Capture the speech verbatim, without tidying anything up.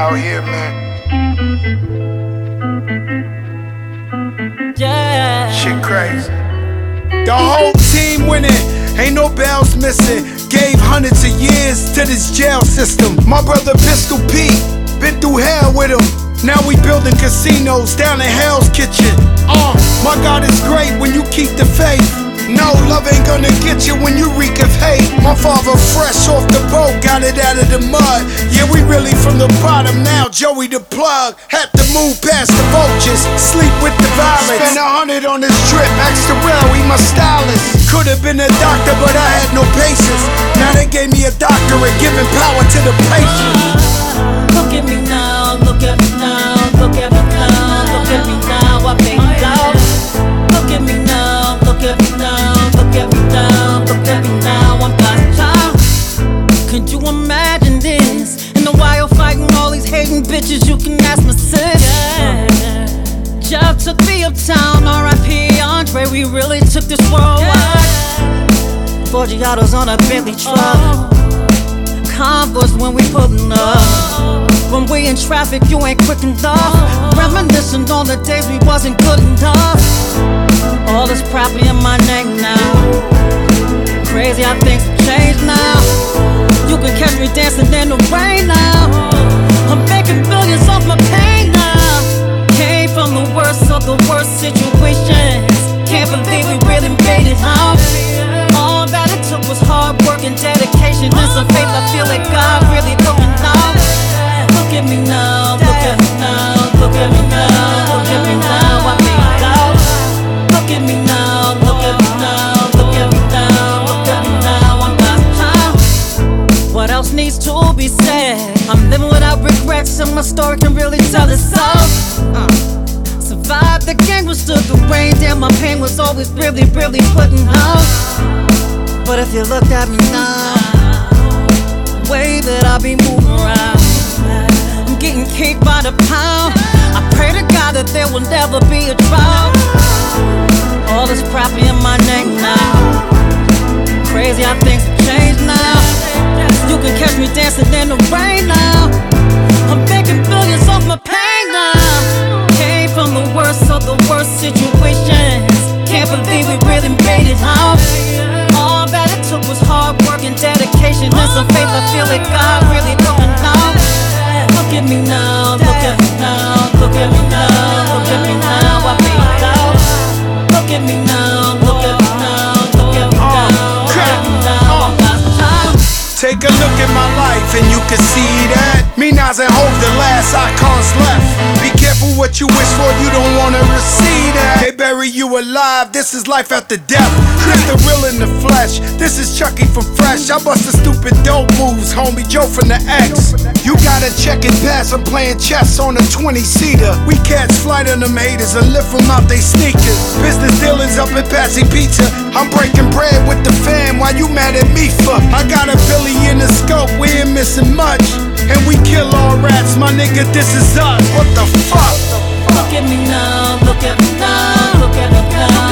out here, man. Yeah. Shit crazy. The whole team winning, ain't no bells missing. Gave hundreds of years to this jail system. My brother Pistol Pete, been through hell with him. Now we building casinos down in Hell's Kitchen. Uh, my God is great when you keep the faith. No, love ain't gonna get you when you reek of hate. My father fresh off the boat, got it out of the mud. Yeah, we really from the bottom now, Joey the plug. Had to move past the vultures, sleep with the violence. Spent a hundred on this trip, extra real, he my stylist. Could've been a doctor, but I had no patience. Now they gave me a doctorate, giving power to the patient. Look at me now, look at me now, look at me now, look at me now, I made it out. Look at me now, look at me now, look at me now, look at me now, I'm God's child. Could you imagine this? In the wild fighting all these hating bitches, you can ask my sis. Yeah. Job took me uptown, R I P Andre, we really took this worldwide. Yeah. Forgiatos on a Bentley truck. Oh. Converse when we pulling up. When we in traffic, you ain't quick enough. Reminiscing on the days we wasn't good enough. All this property in my name now. Crazy how things have changed now. You can catch me dancing in the rain now. I'm making billions off my pain now. Came from the worst of the worst situations. Can't believe we really made it out. All that it took was hard work and dedication and some faith. I feel like God really looking out. Look at me now, look at me now, look at me now, look at me now, I made it out. Look at me now, look at me now, look at me now, look at me now, I'm God's child. What else needs to be said? I'm living without regrets and my story can really tell itself. uh. Survived the gang, withstood the rain. Damn, my pain was always really, really putting out. But if you looked at me now, the way that I be moving around, I'm getting kicked by the pound. I pray to God that there will never be a drought. All this property in my name now. Crazy how things have changed now. You can catch me dancing in the rain now. I'm making billions off my pain now. Came from the worst of the worst situations. Can't believe we really made it out. All that it took was hard work and dedication and some faith. I feel like God really looking out. Look at me now, look at me now, look at me now, look at me now, I made it out. Look at me now, look at me now, look at me now, look at me now, I'm God's child. Take a look at my life and you can see that me, Nas, and Hov, the last icons left. Be careful what you wish for, you don't wanna receive that. They bury you alive, this is life after death. This the real in the flesh, this is Chucky from Fresh. I bust the stupid dope moves, homie, Joe from the X. You gotta check it pass, I'm playing chess on a twenty-seater. We catch flight on them haters and lift them out they sneakers. Business dealings up at Patsy Pizza. I'm breaking bread with the fam, why you mad at me for? I got a Billy in the scope, we ain't missing much. And we kill all rats, my nigga, this is us. What the fuck? Look at me now, look at me now, look at me now.